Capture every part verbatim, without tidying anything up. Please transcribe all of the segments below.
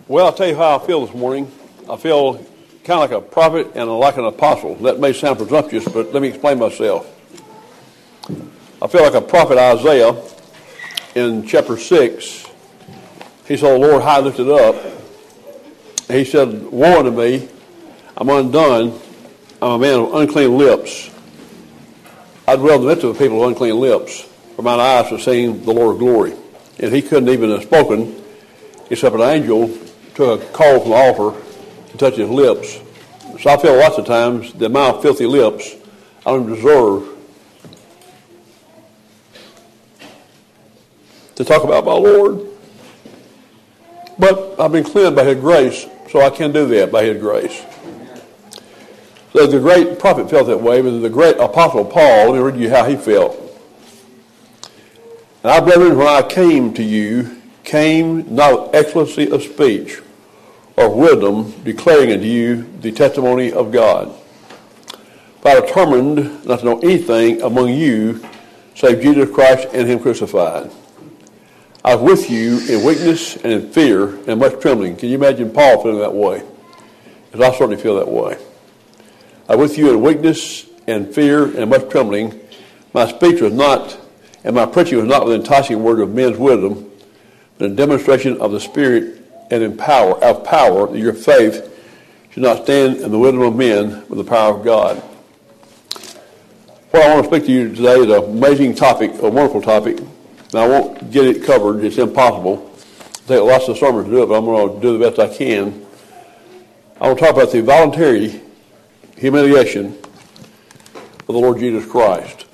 Well, I'll tell you how I feel this morning. I feel kind of like a prophet and like an apostle. That may sound presumptuous, but let me explain myself. I feel like a prophet Isaiah in chapter six. He saw the Lord high lifted up. He said, "Woe unto me, I'm undone. I'm a man of unclean lips. I dwell in the midst of a people of unclean lips, for mine eyes have seen the Lord's glory." And he couldn't even have spoken except an angel took a coal from the altar to touch his lips. So I feel lots of times that my filthy lips I don't deserve to talk about my Lord. But I've been cleansed by His grace, so I can do that by His grace. So the great prophet felt that way, but the great apostle Paul, let me read you how he felt. "And I, brethren, when I came to you, came not with excellency of speech or wisdom, declaring unto you the testimony of God. For I determined not to know anything among you save Jesus Christ and Him crucified. I was with you in weakness and in fear and much trembling." Can you imagine Paul feeling that way? Because I certainly feel that way. "I was with you in weakness and fear and much trembling. My speech was not, and my preaching was not with enticing word of men's wisdom, but in demonstration of the Spirit and in power, of power, that your faith should not stand in the wisdom of men, but the power of God." What I want to speak to you today is an amazing topic, a wonderful topic. And I won't get it covered. It's impossible. It'll take lots of sermons to do it, but I'm going to do the best I can. I want to talk about the voluntary humiliation of the Lord Jesus Christ.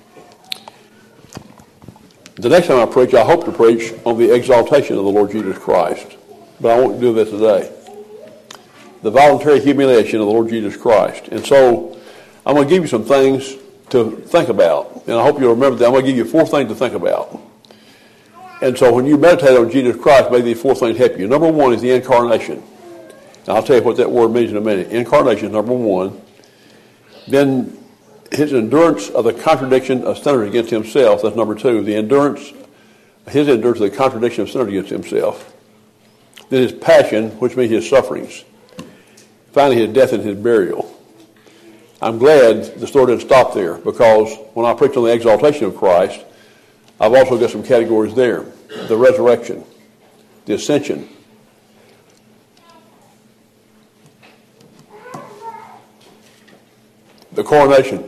The next time I preach, I hope to preach on the exaltation of the Lord Jesus Christ, but I won't do that today. The voluntary humiliation of the Lord Jesus Christ. And so I'm going to give you some things to think about, and I hope you'll remember that. I'm going to give you four things to think about. And so when you meditate on Jesus Christ, may these four things help you. Number one is the incarnation. And I'll tell you what that word means in a minute. Incarnation is number one. Then His endurance of the contradiction of sinners against Himself. That's number two. The endurance, His endurance of the contradiction of sinners against Himself. Then His passion, which means His sufferings. Finally, His death and His burial. I'm glad the story didn't stop there, because when I preach on the exaltation of Christ, I've also got some categories there. The resurrection, the ascension, the coronation,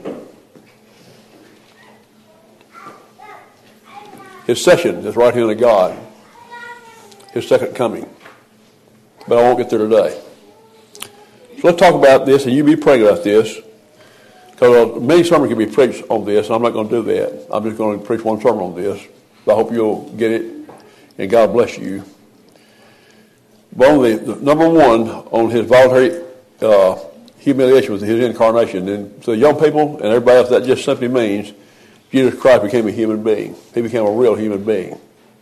His session as right hand of God, His second coming. But I won't get there today. So let's talk about this, and you be praying about this, because many sermons can be preached on this, and I'm not going to do that. I'm just going to preach one sermon on this. I hope you'll get it, and God bless you. But on the, the number one on His voluntary uh, humiliation was His incarnation. And so young people and everybody else, that just simply means Jesus Christ became a human being. He became a real human being.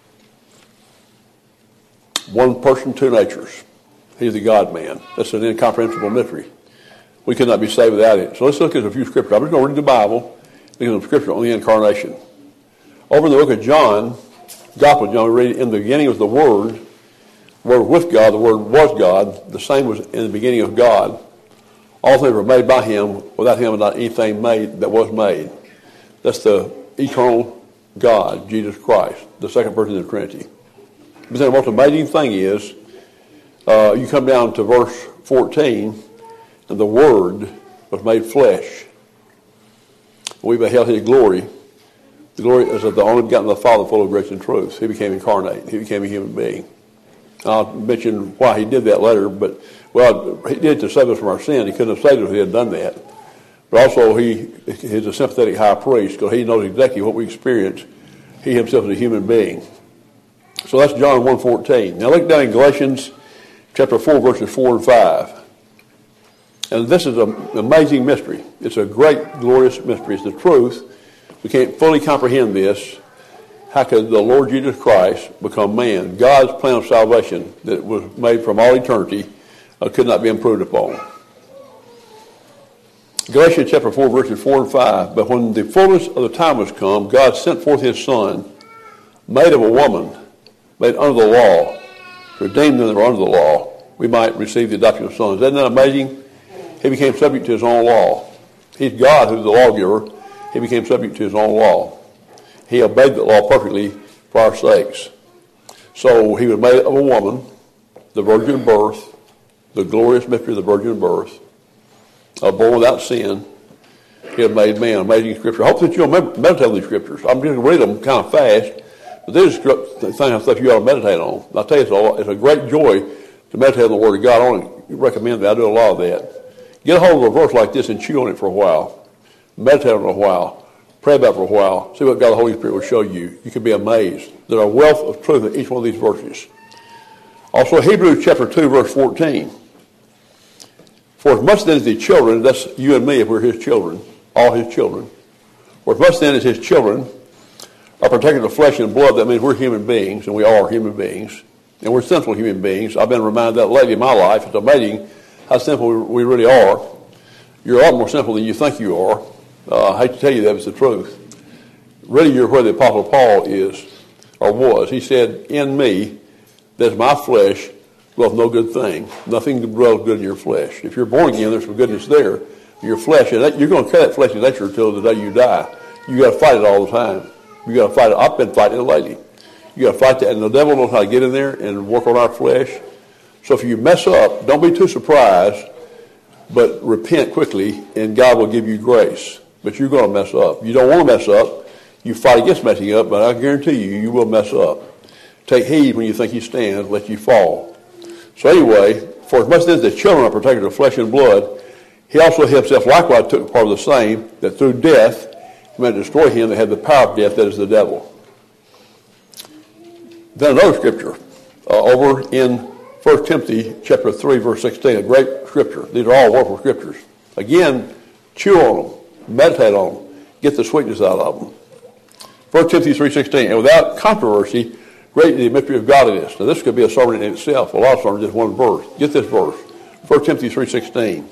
One person, two natures. He's the God-man. That's an incomprehensible mystery. We could not be saved without it. So let's look at a few scriptures. I'm just going to read the Bible, look at some scripture on the incarnation. Over in the book of John, Gospel of John, we read, "In the beginning was the Word, the Word was with God, the Word was God, the same was in the beginning of God. All things were made by Him, without Him was not anything made that was made." That's the eternal God, Jesus Christ, the second person of the Trinity. But then the most amazing thing is, uh, you come down to verse fourteen, and the Word was made flesh. We beheld His glory. The glory is of the only begotten of the Father, full of grace and truth. He became incarnate. He became a human being. I'll mention why He did that later, but, well, He did it to save us from our sin. He couldn't have saved us if He had done that. But also, He is a sympathetic high priest, because He knows exactly what we experience. He Himself is a human being. So that's John one fourteen. Now look down in Galatians chapter four, verses four and five. And this is an amazing mystery. It's a great, glorious mystery. It's the truth. We can't fully comprehend this. How could the Lord Jesus Christ become man? God's plan of salvation that was made from all eternity uh, could not be improved upon. Galatians chapter four, verses four and five. "But when the fullness of the time was come, God sent forth His Son, made of a woman, made under the law, redeemed them that were under the law, we might receive the adoption of sons. Isn't that amazing? He became subject to his own law. He's God who's the lawgiver. He became subject to his own law. He obeyed the law perfectly for our sakes. So he was made of a woman, the virgin birth, the glorious mystery of the virgin birth, uh, born without sin. He had made man. Amazing scripture. I hope that you'll meditate on these scriptures. I'm going to read them kind of fast, but these are the kind of stuff you ought to meditate on. I'll tell you, it's a, it's a great joy to meditate on the Word of God. I only recommend that. I do a lot of that. Get a hold of a verse like this and chew on it for a while. Meditate on it a while. Pray about it for a while. See what God the Holy Spirit will show you. You can be amazed. There's a wealth of truth in each one of these verses. Also, Hebrews chapter two, verse fourteen. For as much then as the children, that's you and me if we're his children, all his children. For as much then as his children are partakers of flesh and blood, that means we're human beings, and we are human beings, and we're sinful human beings. I've been reminded that lately in my life. It's amazing how simple we really are. You're a lot more simple than you think you are. Uh, I hate to tell you that, but it's the truth. Really, you're where the Apostle Paul is, or was. He said, in me, there's my flesh, dwelleth no good thing. Nothing dwells good in your flesh. If you're born again, there's some goodness there. Your flesh, and that, you're going to carry that fleshly nature until the day you die. You got to fight it all the time. You got to fight it. I've been fighting it lately. You got to fight that, and the devil knows how to get in there and work on our flesh. So if you mess up, don't be too surprised, but repent quickly, and God will give you grace. But you're going to mess up. You don't want to mess up. You fight against messing up, but I guarantee you, you will mess up. Take heed when you think you stand, lest you fall. So anyway, for as much as the children are partakers of flesh and blood, he also himself likewise took part of the same, that through death he might destroy him that had the power of death, that is the devil. Then another scripture, uh, over in First Timothy chapter three, verse sixteen, a great scripture. These are all wonderful scriptures. Again, chew on them, meditate on them, get the sweetness out of them. First Timothy three sixteen, and without controversy, great is the mystery of godliness. Now this could be a sermon in itself. A lot of sermons, just one verse. Get this verse, First Timothy three sixteen.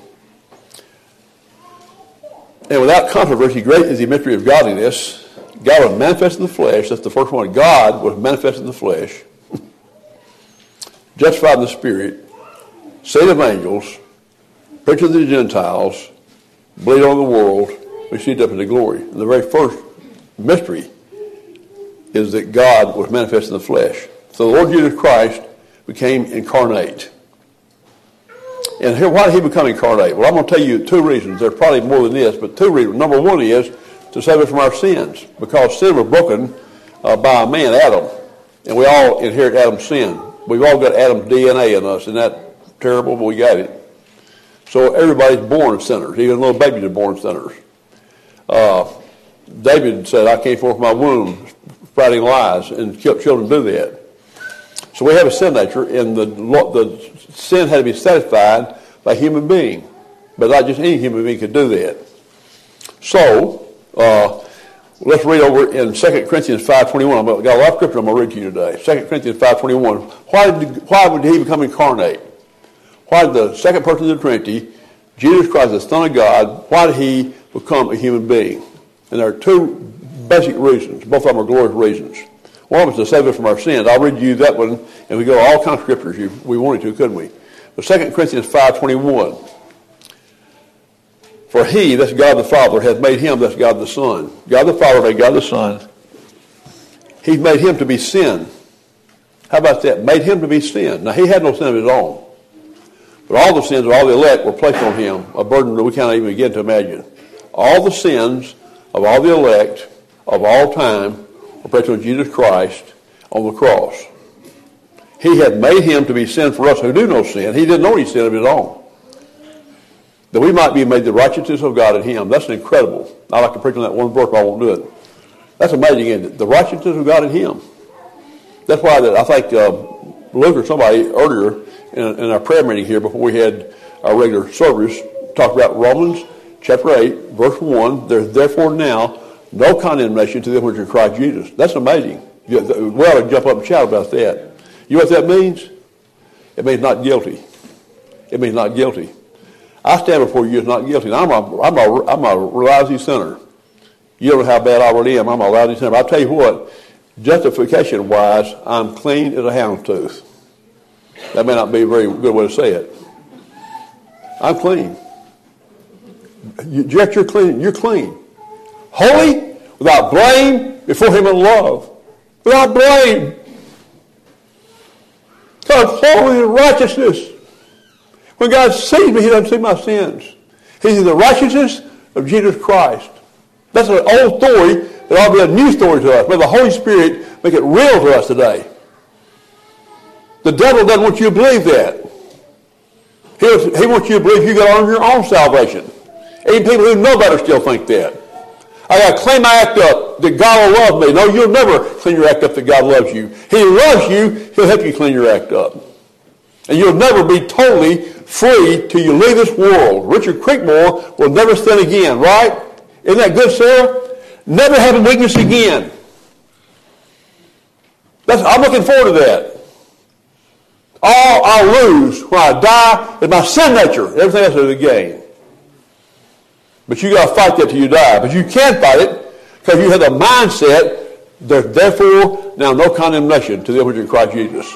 And without controversy, great is the mystery of godliness. God was manifest in the flesh. That's the first one. God was manifest in the flesh. Justified in the Spirit, saved of angels, preached to the Gentiles, believed on the world, received up into glory. And the very first mystery is that God was manifest in the flesh. So the Lord Jesus Christ became incarnate. And here, why did he become incarnate? Well, I'm going to tell you two reasons. There's probably more than this, but two reasons. Number one is to save us from our sins, because sin was broken uh, by a man, Adam, and we all inherit Adam's sin. We've all got Adam's D N A in us. Isn't that terrible? But we got it. So everybody's born sinners. Even little babies are born sinners. Uh, David said, I came forth from my womb sprouting lies, and children do that. So we have a sin nature, and the, the sin had to be satisfied by a human being. But not just any human being could do that. So, uh, let's read over in Second Corinthians five twenty-one. I've got a lot of scripture I'm going to read to you today. Second Corinthians five twenty-one. Why did, why would he become incarnate? Why did the second person of the Trinity, Jesus Christ, the Son of God, why did he become a human being? And there are two basic reasons. Both of them are glorious reasons. One of them is to save us from our sins. I'll read you that one, and we go to all kinds of scriptures. If we wanted to, couldn't we? But Second Corinthians five twenty-one. For he, that's God the Father, hath made him, that's God the Son. God the Father made God the Son. He's made him to be sin. How about that? Made him to be sin. Now, he had no sin of his own. But all the sins of all the elect were placed on him, a burden that we can't even begin to imagine. All the sins of all the elect of all time were placed on Jesus Christ on the cross. He had made him to be sin for us who do no sin. He didn't know any sin of his own, that we might be made the righteousness of God in him. That's incredible. I like to preach on that one verse, but I won't do it. That's amazing, isn't it? The righteousness of God in him. That's why that I think uh, Luke or somebody earlier in, in our prayer meeting here before we had our regular service talked about Romans chapter eight, verse one. There's therefore now no condemnation to them which are in Christ Jesus. That's amazing. We ought to jump up and shout about that. You know what that means? It means not guilty. It means not guilty. I stand before you as not guilty. I'm a, I'm a, I'm a lousy sinner. You don't know how bad I really am. I'm a lousy sinner. But I'll tell you what, justification-wise, I'm clean as a hound's tooth. That may not be a very good way to say it. I'm clean. You, Jeff, you're clean. You're clean. Holy, without blame, before him in love. Without blame. God's holy and righteousness. When God sees me, he doesn't see my sins. He sees the righteousness of Jesus Christ. That's an old story that ought to be a new story to us. May the Holy Spirit make it real to us today. The devil doesn't want you to believe that. He, he wants you to believe you got to earn your own salvation. Even people who know better still think that. I got to clean my act up that God will love me. No, you'll never clean your act up that God loves you. He loves you. He'll help you clean your act up. And you'll never be totally free till you leave this world. Richard Creekmore will never sin again, right? Isn't that good, Sarah? Never have a weakness again. That's, I'm looking forward to that. All I'll lose when I die is my sin nature. Everything else is a gain. But you got to fight that till you die. But you can't fight it because you have the mindset there's therefore now no condemnation to them which are in Christ Jesus.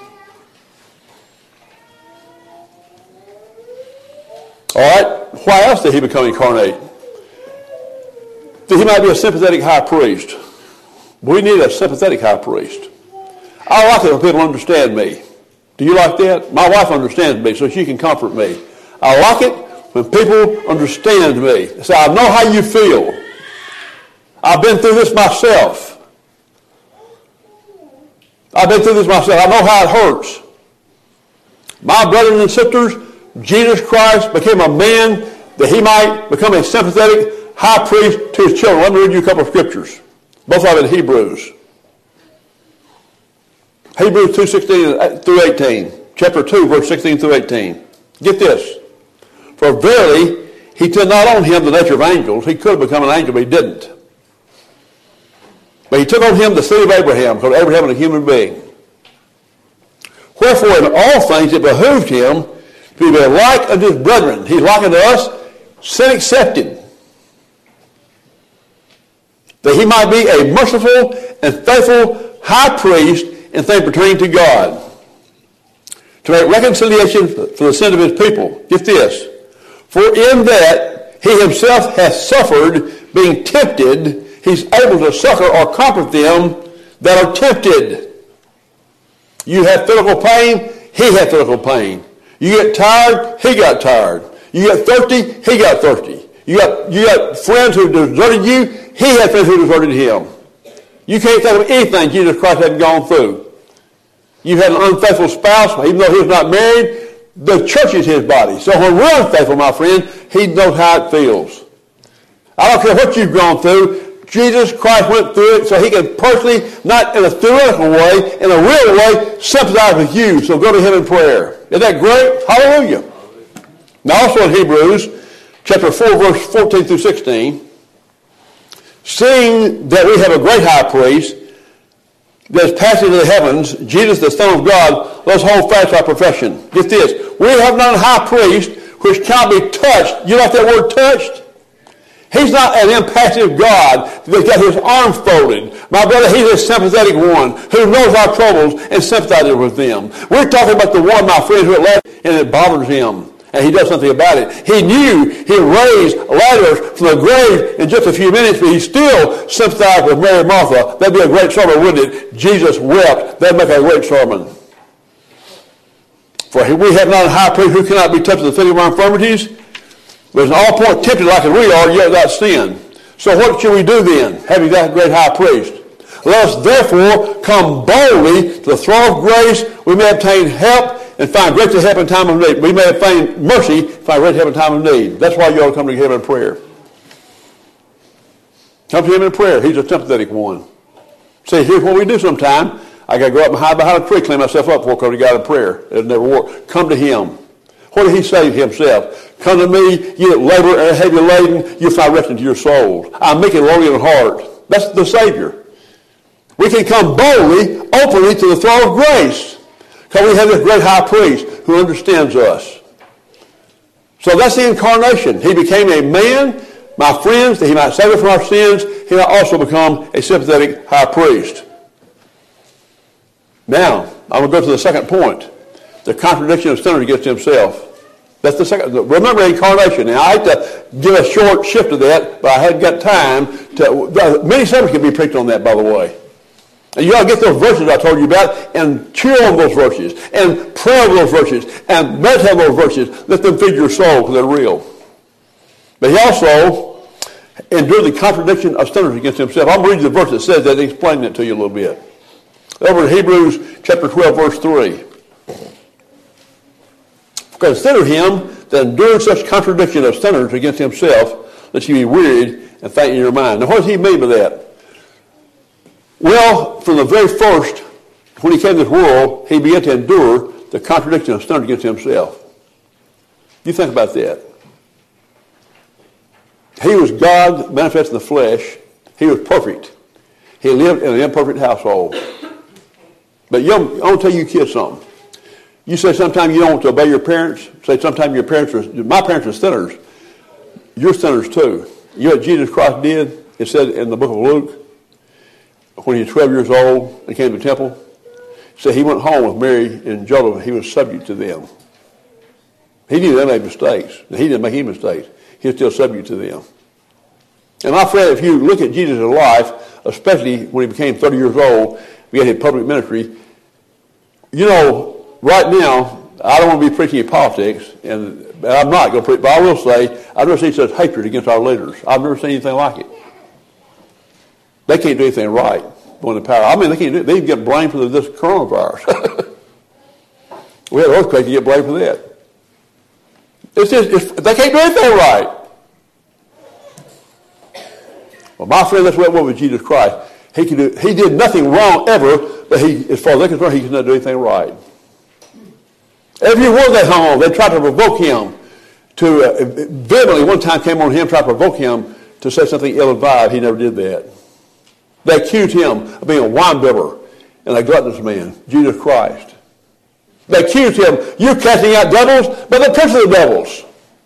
All right. Why else did he become incarnate? That he might be a sympathetic high priest. We need a sympathetic high priest. I like it when people understand me. Do you like that? My wife understands me, so she can comfort me. I like it when people understand me. They say, I know how you feel. I've been through this myself. I've been through this myself. I know how it hurts. My brothers and sisters, Jesus Christ became a man that he might become a sympathetic high priest to his children. Let me read you a couple of scriptures. Both of them in Hebrews. Hebrews two sixteen through eighteen. Chapter two, verse sixteen through eighteen. Get this. For verily, he took not on him the nature of angels. He could have become an angel, but he didn't. But he took on him the seed of Abraham, because Abraham was a human being. Wherefore, in all things it behooved him to be like unto his brethren. He's like unto us, sin accepted. That he might be a merciful and faithful high priest in things pertaining to God, to make reconciliation for the sin of his people. Get this. For in that he himself hath suffered, being tempted, he's able to succor or comfort them that are tempted. You have physical pain, he had physical pain. You get tired, he got tired. You get thirsty, he got thirsty. You got, you got friends who deserted you, he had friends who deserted him. You can't think of anything Jesus Christ hadn't gone through. You had an unfaithful spouse, even though he was not married. The church is his body. So when we're unfaithful, my friend, he knows how it feels. I don't care what you've gone through. Jesus Christ went through it so he can personally, not in a theoretical way, in a real way, sympathize with you. So go to him in prayer. Isn't that great? Hallelujah. Now also in Hebrews, chapter four, verse fourteen through sixteen, seeing that we have a great high priest that is passing into the heavens, Jesus the Son of God, let's hold fast our profession. Get this. We have not a high priest which cannot be touched. You like that word touched? He's not an impassive God that's got his arms folded. My brother, he's a sympathetic one who knows our troubles and sympathizes with them. We're talking about the one, my friend, who it left and it bothers him. And he does something about it. He knew he'd raise Lazarus from the grave in just a few minutes, but he still sympathized with Mary and Martha. That'd be a great sermon, wouldn't it? Jesus wept. That'd make a great sermon. For we have not a high priest who cannot be touched with the feeling of our infirmities, but is in all points tempted like as we are, yet without sin. So what should we do then, having that great high priest? Let us therefore come boldly to the throne of grace, we may obtain help and find grace to help in time of need. We may find mercy, find grace to help in time of need. That's why you ought to come to him in prayer. Come to him in prayer. He's a sympathetic one. See, here's what we do sometime. I got to go up and hide behind a tree, clean myself up before I come to God in prayer. It'll never work. Come to him. What did he say himself? Come to me, you that labor and are heavy laden, you'll find rest into your souls. I'm making lowly in heart. That's the Savior. We can come boldly, openly to the throne of grace. Because we have this great high priest who understands us. So that's the incarnation. He became a man, my friends, that he might save us from our sins. He might also become a sympathetic high priest. Now, I'm going to go to the second point. the contradiction of sinners against himself. That's the second. Remember incarnation. Now, I have to give a short shift to that, but I hadn't got time to. Many sermons can be preached on that, by the way. And you ought to get those verses I told you about and chew on those verses and pray over those verses and meditate on those verses. Let them feed your soul because they're real. But he also endured the contradiction of sinners against himself. I'm reading the verse that says that and explaining it to you a little bit. Over in Hebrews chapter twelve, verse three. Consider him that endured such contradiction of sinners against himself, that you be wearied and faint in your mind. Now, what does he mean by that? Well, from the very first, when he came to this world, he began to endure the contradiction of sinners against himself. You think about that. He was God manifest in the flesh. He was perfect. He lived in an imperfect household. But young, I want to tell you kids something. You say sometimes you don't want to obey your parents. Say sometimes your parents are, my parents are sinners. You're sinners too. You know what Jesus Christ did? It said in the book of Luke, when he was twelve years old and came to the temple, he said he went home with Mary and Joseph. He was subject to them. He knew they made mistakes. He didn't make any mistakes. He was still subject to them. And my friend, if you look at Jesus' life, especially when he became thirty years old, began his public ministry, you know, right now, I don't want to be preaching in politics, and I'm not going to preach, but I will say, I've never seen such hatred against our leaders. I've never seen anything like it. They can't do anything right when the power. I mean, they can't do it. They get blamed for this coronavirus. We had an earthquake to get blamed for that. It's just, it's, they can't do anything right. Well, my friend, that's what it was with Jesus Christ. He could do, he did nothing wrong ever, but he, as far as they're concerned, he could not do anything right. Every word they hung on, they tried to provoke him to, uh, vehemently one time came on him, tried to provoke him to say something ill-advised. He never did that. They accused him of being a wine-bibber and a gluttonous man, Jesus Christ. They accused him, you're casting out devils, but the prince of the devils.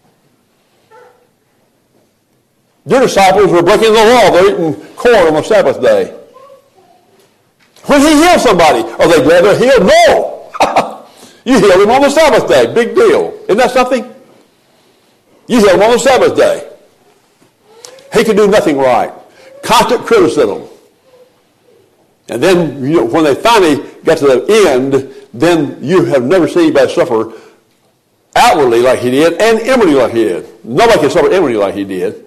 Your disciples were breaking the law. They're eating corn on the Sabbath day. When he healed somebody, are they glad they're healed? No. You healed him on the Sabbath day. Big deal. Isn't that something? You healed him on the Sabbath day. He could do nothing right. Constant criticism. And then, you know, when they finally got to the end, then you have never seen anybody suffer outwardly like he did and inwardly like he did. Nobody can suffer inwardly like he did.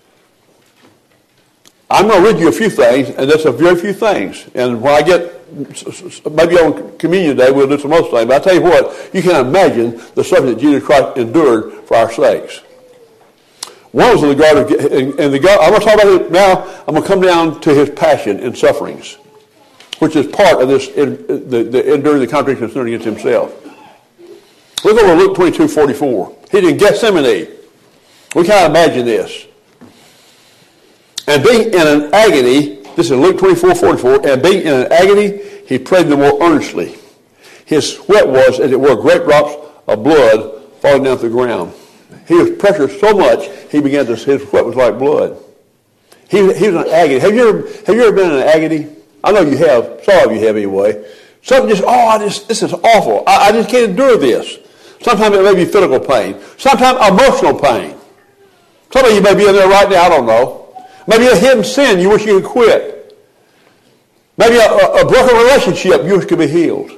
I'm going to read you a few things, and that's a very few things. And when I get, maybe on Communion Day, we'll do some other things. But I tell you what, you can imagine the suffering that Jesus Christ endured for our sakes. One was in the Garden of, and the I'm going to talk about it now. I'm going to come down to his passion and sufferings, which is part of this, the, the enduring the contradiction of sin against himself. Look over Luke twenty-two forty-four. He's in Gethsemane. We can't imagine this. And being in an agony, this is Luke twenty-four forty-four, and being in an agony, he prayed the more earnestly. His sweat was, as it were, great drops of blood falling down to the ground. He was pressured so much, he began to, his sweat was like blood. He, he was in agony. Have you ever, have you ever been in an agony? I know you have. Some of you have anyway. Something just, oh, I just, this is awful. I, I just can't endure this. Sometimes it may be physical pain. Sometimes emotional pain. Some of you may be in there right now, I don't know. Maybe a hidden sin you wish you could quit. Maybe a, a, a broken relationship you wish could be healed.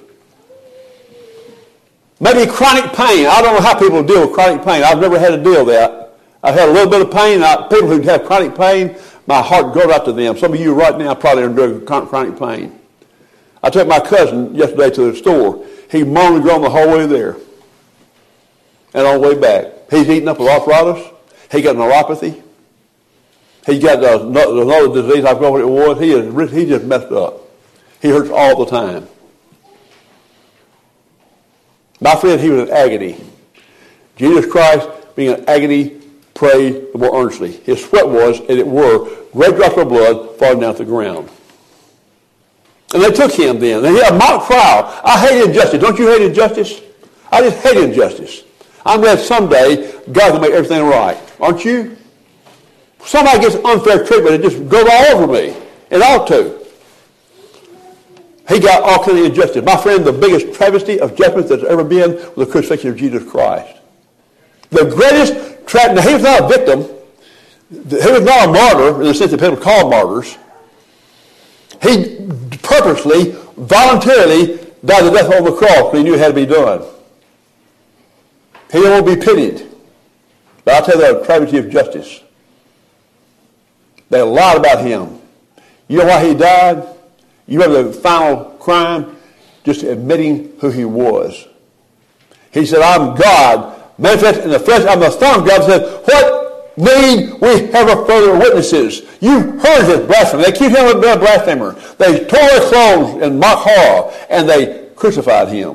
Maybe chronic pain. I don't know how people deal with chronic pain. I've never had to deal with that. I've had a little bit of pain. I, people who have chronic pain, my heart goes out to them. Some of you right now probably are enduring chronic pain. I took my cousin yesterday to the store. He moaned and groaned the whole way there. And on the way back, he's eaten up with arthritis. He got neuropathy. He got uh, another disease, I forgot what it was. He, is, he just messed up. He hurts all the time. My friend, he was in agony. Jesus Christ, being in agony, prayed the more earnestly. His sweat was, as it were, great drops of blood falling down to the ground. And they took him then. And he had a mock trial. I hate injustice. Don't you hate injustice? I just hate injustice. I'm glad someday God will make everything right. Aren't you? Somebody gets unfair treatment, it just goes all over me. It ought to. He got all kinds of injustice. My friend, the biggest travesty of judgment that's ever been was the crucifixion of Jesus Christ. The greatest tragedy. Now, he was not a victim. He was not a martyr in the sense that people call martyrs. He purposely, voluntarily died the death on the cross because he knew it had to be done. He didn't want to be pitied. But I'll tell you the travesty of justice. They lied about him. You know why he died? You know the final crime? Just admitting who he was. He said, I'm God, manifest in the flesh. I'm the Son of God. He said, what need we have a further witnesses? You heard his blasphemy. They accused him of being a blasphemer. They tore their clothes in mock horror, and they crucified him.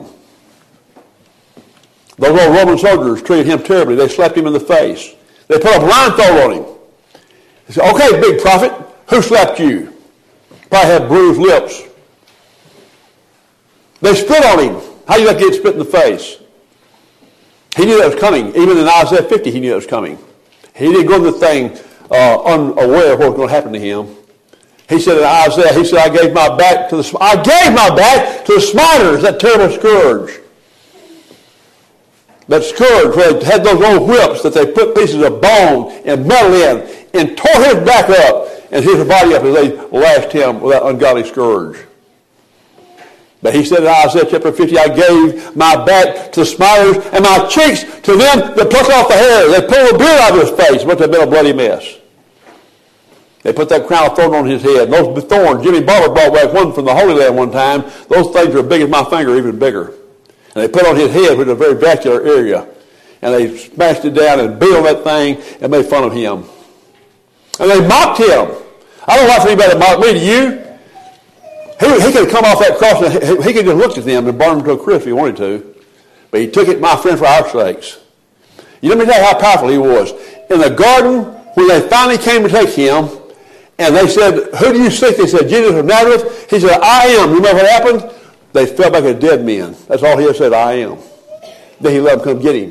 Those old Roman soldiers treated him terribly. They slapped him in the face. They put a blindfold on him. They said, okay, big prophet, who slapped you? Probably had bruised lips. They spit on him. How do you like to get spit in the face? He knew that was coming. Even in Isaiah fifty, he knew that was coming. He didn't go into the thing uh, unaware of what was going to happen to him. He said in Isaiah, he said, I gave my back to the I gave my back to the smiters, that terrible scourge. That scourge where they had those old whips that they put pieces of bone and metal in and tore his back up and his body up as they lashed him with that ungodly scourge. But he said in Isaiah chapter fifty, I gave my back to the smiters and my cheeks to them that pluck off the hair. They pulled the beard out of his face. It must have been a bloody mess. They put that crown of thorns on his head. Those thorns, Jimmy Barber brought back one from the Holy Land one time. Those things are big as my finger, even bigger. And they put on his head, which is a very vascular area. And they smashed it down and beat on that thing and made fun of him. And they mocked him. I don't want anybody to mock me. Do you? He, he could have come off that cross and he, he could have looked at them and burned them to a crisp if he wanted to. But he took it, my friend, for our sakes. You let me tell you how powerful he was. In the garden, when they finally came to take him, and they said, who do you seek? They said, Jesus of Nazareth. He said, I am. You remember what happened? They fell back as dead men. That's all he had said, I am. Then he let them come get him.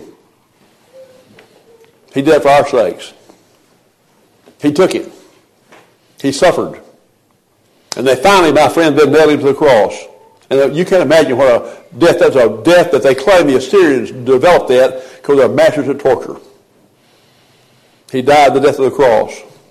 He did that for our sakes. He took it. He suffered. And they finally, my friend, then nailed him to the cross. And you can't imagine what a death, that's a death that they claim the Assyrians developed that because they're masters of torture. He died the death of the cross.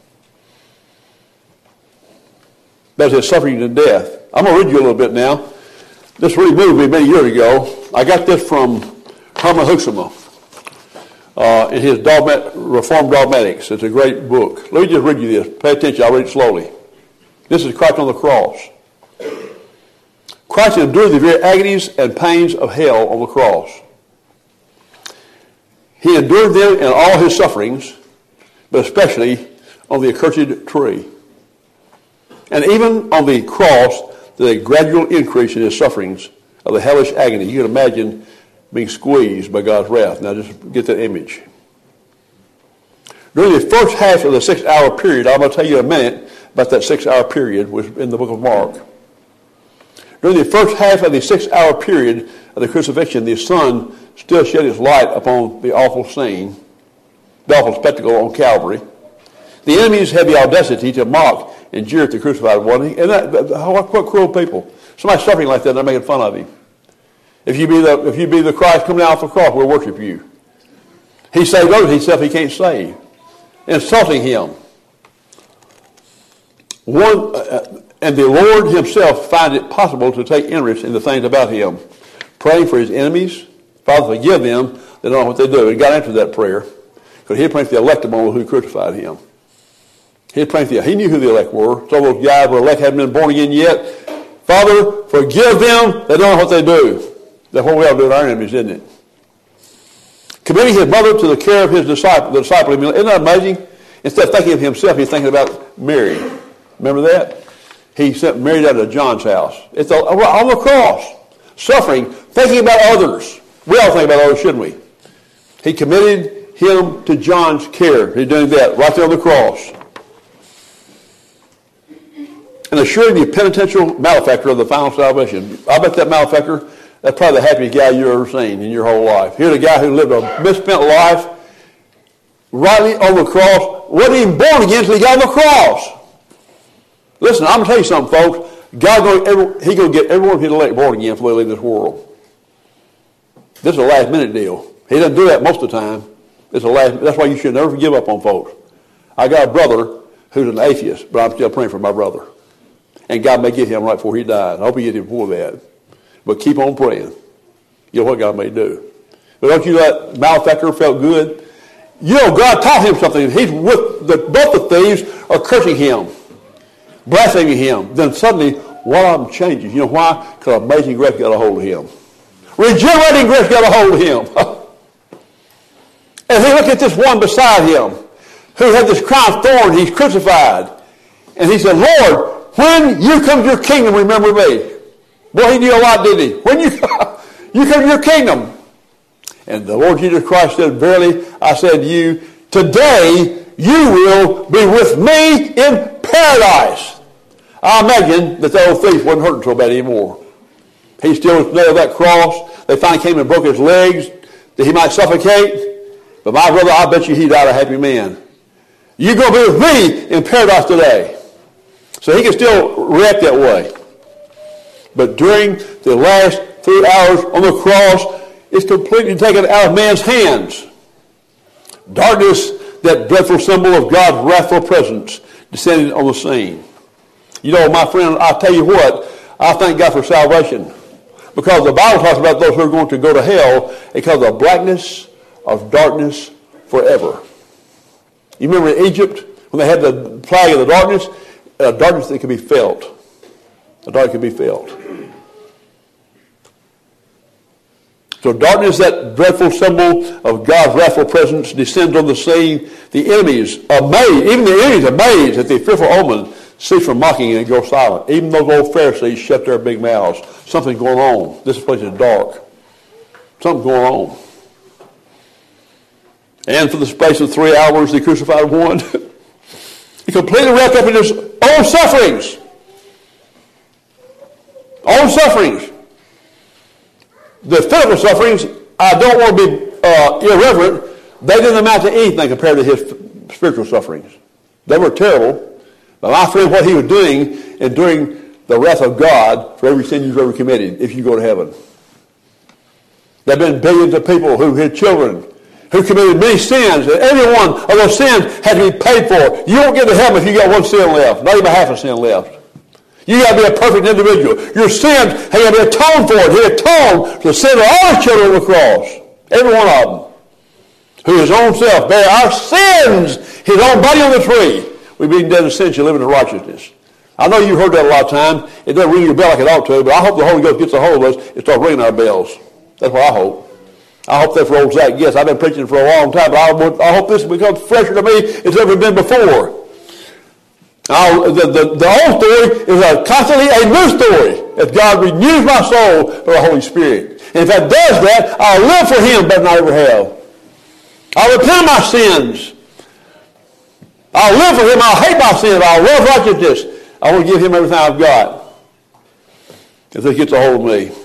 That's his suffering to death. I'm going to read you a little bit now. This really moved me many years ago. I got this from Herman Hoeksema uh, in his Dogmat, Reformed Dogmatics. It's a great book. Let me just read you this. Pay attention. I'll read it slowly. This is Christ on the cross. Christ endured the very agonies and pains of hell on the cross. He endured them in all his sufferings, but especially on the accursed tree. And even on the cross, the gradual increase in his sufferings of the hellish agony. You can imagine being squeezed by God's wrath. Now just get that image. During the first half of the six-hour period, I'm going to tell you in a minute about that six-hour period, was in the book of Mark. During the first half of the six-hour period of the crucifixion, the sun still shed its light upon the awful scene, the awful spectacle on Calvary. The enemies had the audacity to mock and jeer at the crucified one. And that, what, what cruel people. Somebody suffering like that, they're making fun of him. If you be the, if you be the Christ coming out off the cross, we'll worship you. He saved others himself he can't save. Insulting him. One, uh, and the Lord himself finds it possible to take interest in the things about him. Praying for his enemies. Father, forgive them. They don't know what they do. And God answered that prayer. Because he had prayed for the elect among who crucified him. He had prayed for the, he knew who the elect were. Some of those guys were elect, hadn't been born again yet. Father, forgive them. They don't know what they do. That's what we all do to our enemies, isn't it? Committing his mother to the care of his disciple. The disciple. Isn't that amazing? Instead of thinking of himself, he's thinking about Mary. Remember that? He sent Mary down to John's house. It's on the cross. Suffering, thinking about others. We all think about others, shouldn't we? He committed him to John's care. He's doing that right there on the cross. And assuring the penitential malefactor of the final salvation. I bet that malefactor, that's probably the happiest guy you've ever seen in your whole life. Here's a guy who lived a misspent life rightly on the cross. Wasn't even born again until he got on the cross. Listen, I'm going to tell you something, folks. God going He going to get everyone here elect born again before they leave this world. This is a last minute deal. He doesn't do that most of the time. It's a last. That's why you should never give up on folks. I got a brother who's an atheist, but I'm still praying for my brother. And God may get him right before he dies. I hope he gets him before that. But keep on praying. You know what God may do. But don't you know that malefactor felt good? You know, God taught him something. He's with the, both the thieves are cursing him, blaspheming him. Then suddenly, one of them changes. You know why? Because amazing grace got a hold of him. Regenerating grace got a hold of him. And he looked at this one beside him who had this crown of thorns. He's crucified. And he said, Lord, when you come to your kingdom, remember me. Boy, he knew a lot, didn't he? When you, you come to your kingdom. And the Lord Jesus Christ said, verily, I said to you, today you will be with me in paradise. I imagine that the old thief wasn't hurting so bad anymore. He still nailed that cross. They finally came and broke his legs that he might suffocate. But my brother, I bet you he died a happy man. You're going to be with me in paradise today. So he can still react that way. But during the last three hours on the cross, it's completely taken out of man's hands. Darkness, that dreadful symbol of God's wrathful presence, descended on the scene. You know, my friend, I'll tell you what, I thank God for salvation. Because the Bible talks about those who are going to go to hell because of blackness of darkness forever. You remember in Egypt, when they had the plague of the darkness, a darkness that could be felt. A darkness could be felt. So darkness, that dreadful symbol of God's wrathful presence, descends on the scene. The enemies, amazed, even the enemies amazed at the fearful omen, cease from mocking and go silent. Even those old Pharisees shut their big mouths. Something's going on. This place is dark. Something's going on. And for the space of three hours, the crucified one, he completely wrapped up in his own sufferings. Own sufferings. The physical sufferings, I don't want to be uh, irreverent, they didn't amount to anything compared to his spiritual sufferings. They were terrible. But my friend, what he was doing, enduring the wrath of God for every sin you've ever committed, if you go to heaven. There have been billions of people who had children, who committed many sins, and every one of those sins had to be paid for. You don't get to heaven if you got one sin left, not even half a sin left. You got to be a perfect individual. Your sins have got to be atoned for it. He atoned for the sin of all his children on the cross, every one of them, who his own self bare our sins, his own body on the tree. We being dead in sin shall live in righteousness. I know you've heard that a lot of times. It doesn't ring your bell like it ought to, but I hope the Holy Ghost gets a hold of us and starts ringing our bells. That's what I hope. I hope that for old Zach. Yes, I've been preaching for a long time, but I, I hope this becomes fresher to me than it's ever been before. I'll, the, the, the old story is a constantly a new story as God renews my soul for the Holy Spirit. And if that does that, I'll live for Him better than I ever have. I'll repent of my sins. I'll live for Him. I'll hate my sins. I'll love righteousness. I want to give Him everything I've got. If He gets a hold of me.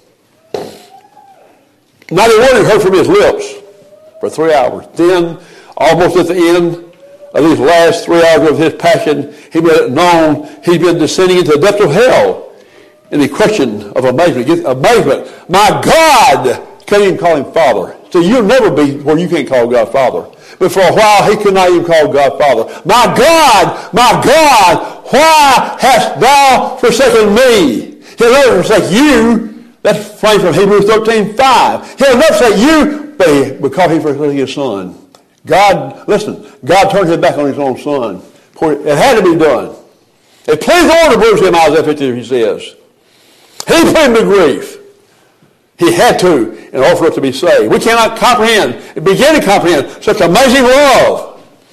Not a word heard from His lips for three hours. Then, almost at the end of these last three hours of His passion, He made it known He's been descending into the depths of hell. And the question of amazement, amazement, my God, can't even call Him Father. So you'll never be where you can't call God Father. But for a while, he could not even call God Father. My God, my God, why hast thou forsaken me? He'll never forsake you. That's framed from Hebrews thirteen five. He'll never forsake you, but he, because he forsook his son. God, listen, God turned his back on his own son. It had to be done. It pleased the Lord to bruise him, Isaiah fifty, he says. He put him to grief. He had to in order for us to be saved. We cannot comprehend, begin to comprehend such amazing love.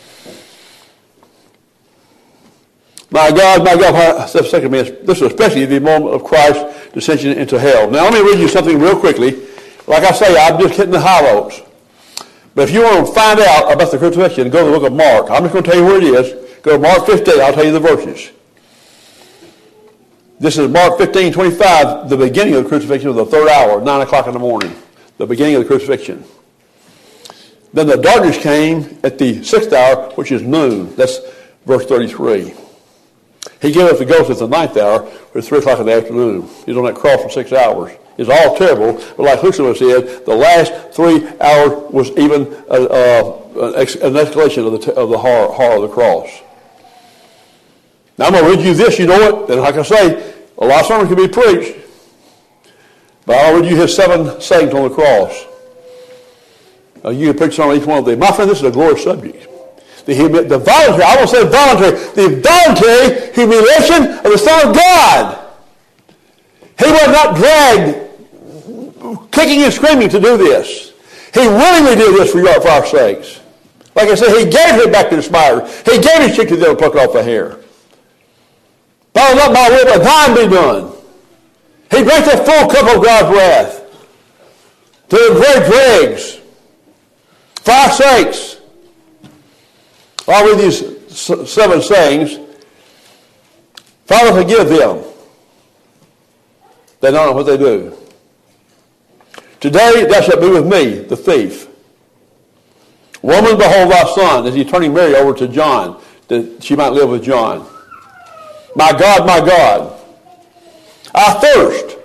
My God, my God, second me, this is especially the moment of Christ's descension into hell. Now let me read you something real quickly. Like I say, I'm just hitting the highlights. But if you want to find out about the crucifixion, go to the book of Mark. I'm just going to tell you where it is. Go to Mark fifteen, I'll tell you the verses. This is Mark fifteen twenty-five, the beginning of the crucifixion of the third hour, nine o'clock in the morning. The beginning of the crucifixion. Then the darkness came at the sixth hour, which is noon. That's verse thirty-three. He gave up the ghost at the ninth hour at three o'clock in the afternoon. He was on that cross for six hours. It's all terrible, but like Lucifer said, the last three hours was even a, a, an escalation of the, of the horror, horror of the cross. Now I'm going to read you this, you know it, and like I say, a lot of sermons can be preached, but I'll read you his seven sayings on the cross. Uh, you can preach on each one of them. My friend, this is a glorious subject. The, the voluntary, I won't say voluntary, the voluntary humiliation of the Son of God. He was not dragged, kicking and screaming to do this. He willingly did this for, your, for our sakes. Like I said, he gave it back to the spire. He gave his cheek to them and plucked off the hair. Father, let my will but thine be done. He drank the full cup of God's wrath to the great dregs for our sakes. I'll read these seven sayings. Father, forgive them. They don't know what they do. Today thou shalt be with me, the thief. Woman, behold thy son, as he turning Mary over to John, that she might live with John. My God, my God, I thirst.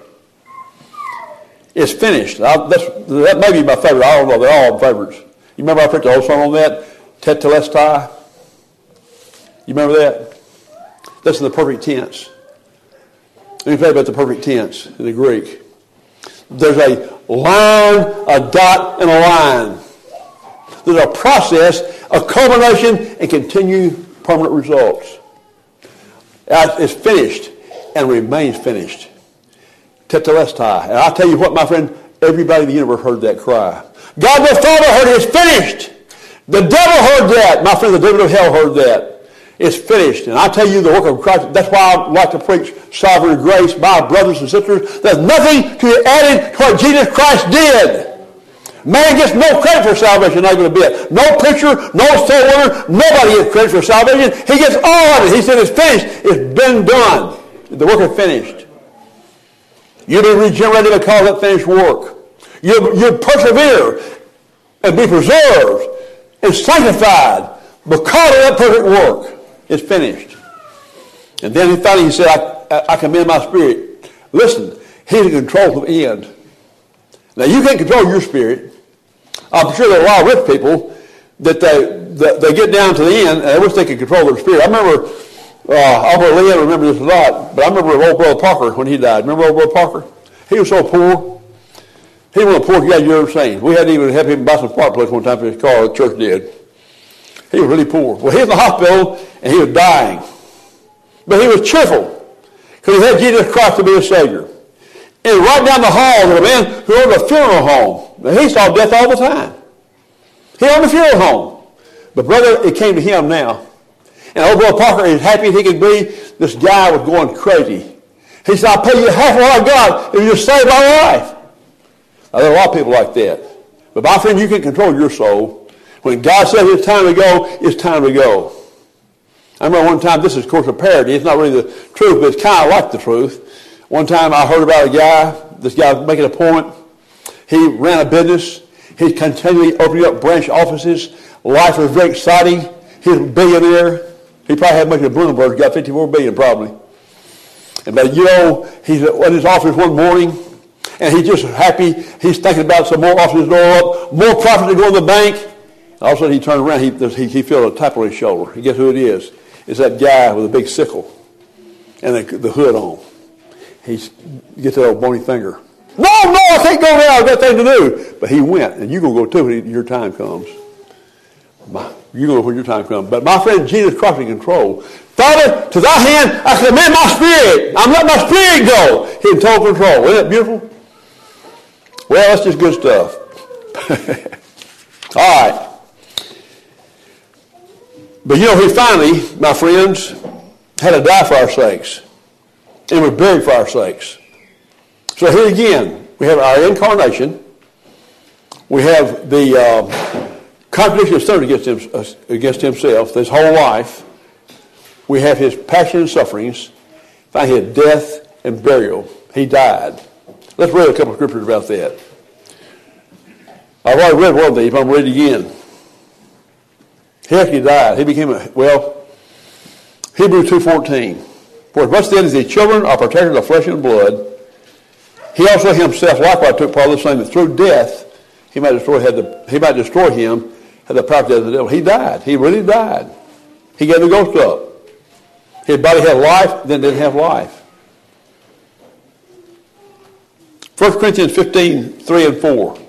It's finished. I, that's, that may be my favorite. I don't know. They're all favorites. You remember I preached the whole song on that? Tetelestai. You remember that? That's in the perfect tense. Let me tell you about the perfect tense in the Greek. There's a line, a dot, and a line. There's a process, a culmination, and continued permanent results. It's finished and remains finished. Tetelestai. And I'll tell you what, my friend, everybody in the universe heard that cry. God the Father heard it. It's finished. The devil heard that. My friend, the devil of hell heard that. It's finished. And I tell you the work of Christ, that's why I like to preach sovereign grace, my brothers and sisters. There's nothing to be added to what Jesus Christ did. Man gets no credit for salvation, not even a bit. No preacher, no soul winner, nobody gets credit for salvation. He gets all of it. He said it's finished. It's been done. The work is finished. You'll be regenerated because of that finished work. You'll, you'll persevere and be preserved and sanctified because of that perfect work. It's finished. And then finally he said, I, I, I commend my spirit. Listen, he's in control of the end. Now you can't control your spirit. I'm sure there are a lot of rich people that they, that they get down to the end and they wish they could control their spirit. I remember, uh, Albert Lee, I remember this a lot, but I remember old brother Parker when he died. Remember old brother Parker? He was so poor. He was one of the poorest guys you ever seen. We had to even help him buy some spark plugs one time for his car. The church did. He was really poor. Well, he was in the hospital and he was dying. But he was cheerful because he had Jesus Christ to be his Savior. And right down the hall was a man who owned a funeral home. Now, he saw death all the time. He owned a funeral home. But brother, it came to him now. And old brother Parker, as happy as he could be, this guy was going crazy. He said, I'll pay you half of what I got if you save my life. Now, there are a lot of people like that. But my friend, you can control your soul. When God says it's time to go, it's time to go. I remember one time, this is of course a parody. It's not really the truth, but it's kind of like the truth. One time I heard about a guy, this guy was making a point. He ran a business. He continually opening up branch offices. Life was very exciting. He was a billionaire. He probably had much of Bloomberg. Got fifty-four billion dollars probably. And but you know, he's at his office one morning, and he's just happy. He's thinking about some more offices going up, more profit to go in the bank. And all of a sudden he turned around. He, he, he felt a tap on his shoulder. And guess who it is? It's that guy with a big sickle and the, the hood on. He gets that old bony finger. No, no, I can't go there. I've got things to do. But he went, and you're going to go too when your time comes. You're going to go when your time comes. But my friend, Jesus Christ in control. Father, to thy hand I commend my spirit. I'm letting my spirit go. He's in total control. Isn't that beautiful? Well, that's just good stuff. All right. But you know, he finally, my friends, had to die for our sakes. And was buried for our sakes. So here again, we have our incarnation. We have the uh, contradiction of sin against, him, uh, against himself, his whole life. We have his passion and sufferings. Finally, his death and burial. He died. Let's read a couple of scriptures about that. I've already read one of these, but I'm going to read it again. He actually died. He became a, well, Hebrews two fourteen. For as much then as the children are partakers of flesh and blood, he also himself likewise took part of the same, that through death he might destroy had the he might destroy him had the power of death of the devil. He died. He really died. He gave the ghost up. His body had life, then didn't have life. First Corinthians fifteen, three and four.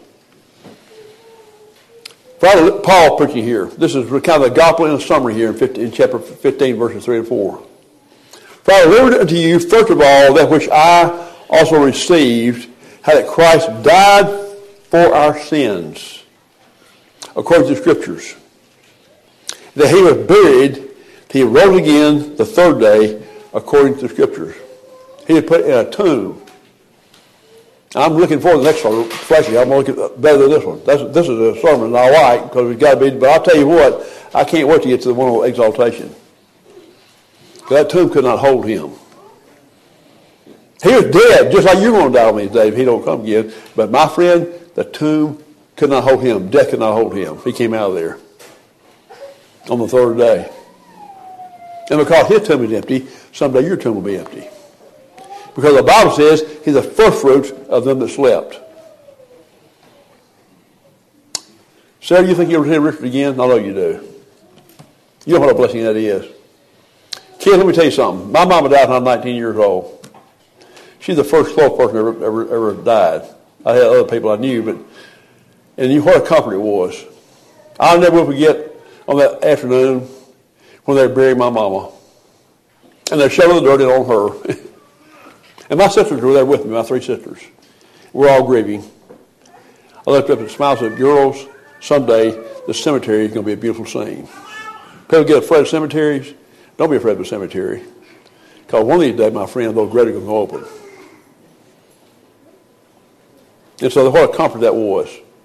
Father Paul preaching here. This is kind of the gospel in a summary here in, fifteen, in chapter fifteen, verses three and four. For I delivered unto you, first of all, that which I also received, how that Christ died for our sins, according to the Scriptures. That he was buried, he rose again the third day, according to the Scriptures. He was put in a tomb. I'm looking forward to the next one. Flashy, I'm looking better than this one. That's, this is a sermon I like because we've got to be. But I'll tell you what, I can't wait to get to the one on exaltation. That tomb could not hold him. He was dead, just like you're going to die on these days if he don't come again. But my friend, the tomb could not hold him. Death could not hold him. He came out of there on the third day. And because his tomb is empty, someday your tomb will be empty. Because the Bible says he's the first fruits of them that slept. Sarah, you think you'll see Richard again? I know you do. You know what a blessing that is. Kids, let me tell you something. My mama died when I was nineteen years old. She's the first slow person ever, ever, ever died. I had other people I knew, but and you what a comfort it was. I'll never forget on that afternoon when they buried my mama. And they're shoveling the dirt in on her. And my sisters were there with me, my three sisters. We're all grieving. I looked up and smiled and said, girls, someday the cemetery is going to be a beautiful scene. People get afraid of cemeteries. Don't be afraid of the cemetery. Because one of these days, my friend, those graves are going to open. And so what a comfort that was.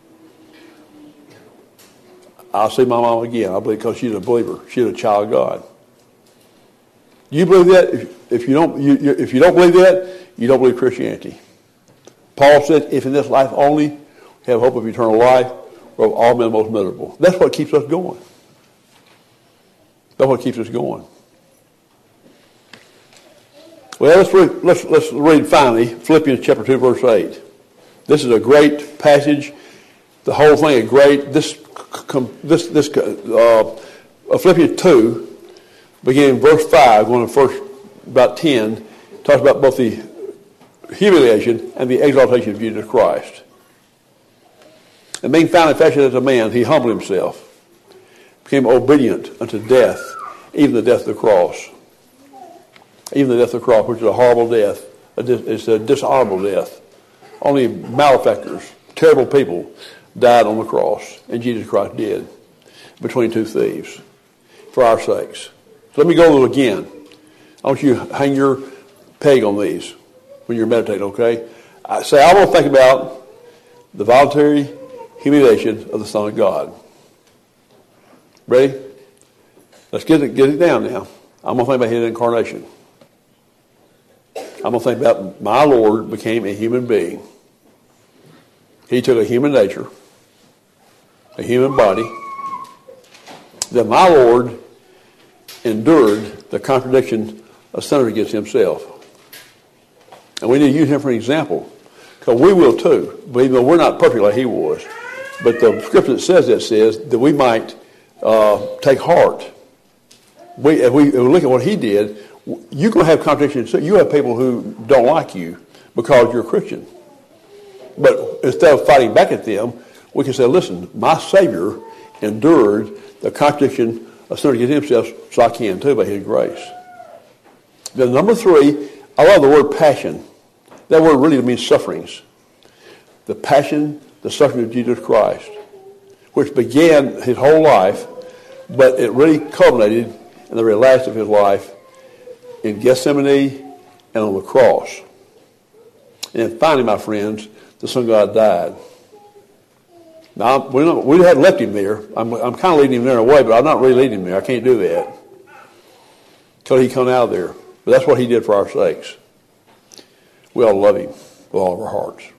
I'll see my mom again, I believe, because she's a believer. She's a child of God. You believe that? If, if you don't, you, you, if you don't believe that, you don't believe Christianity. Paul said, "If in this life only we have hope of eternal life, we're of all men most miserable." That's what keeps us going. That's what keeps us going. Well, let's read, let's let's read finally Philippians chapter two, verse eight. This is a great passage. The whole thing is great. This this this uh, Philippians two. Beginning in verse five, going to first about ten, talks about both the humiliation and the exaltation of Jesus Christ. And being found in fashion as a man, he humbled himself, became obedient unto death, even the death of the cross. Even the death of the cross, which is a horrible death. It's a dishonorable death. Only malefactors, terrible people, died on the cross, and Jesus Christ did, between two thieves, for our sakes. So let me go through again. I want you to hang your peg on these when you're meditating, okay? I say, I want to think about the voluntary humiliation of the Son of God. Ready? Let's get it, get it down now. I'm going to think about his incarnation. I'm going to think about my Lord became a human being. He took a human nature, a human body. That my Lord endured the contradiction of sinners against himself. And we need to use him for an example. Because we will too, even though we're not perfect like he was. But the scripture that says that says that we might uh, take heart. We, if we, if we look at what he did, you're going to have contradictions. You have people who don't like you because you're a Christian. But instead of fighting back at them, we can say, listen, my Savior endured the contradiction of sinners against himself, so I can too by his grace. Then number three, I love the word passion. That word really means sufferings. The passion, the suffering of Jesus Christ, which began his whole life, but it really culminated in the very last of his life in Gethsemane and on the cross. And then finally, my friends, the Son of God died. Now, we, don't, we hadn't left him there. I'm, I'm kind of leading him there in a way, but I'm not really leading him there. I can't do that until he come out of there. But that's what he did for our sakes. We ought to love him with all of our hearts.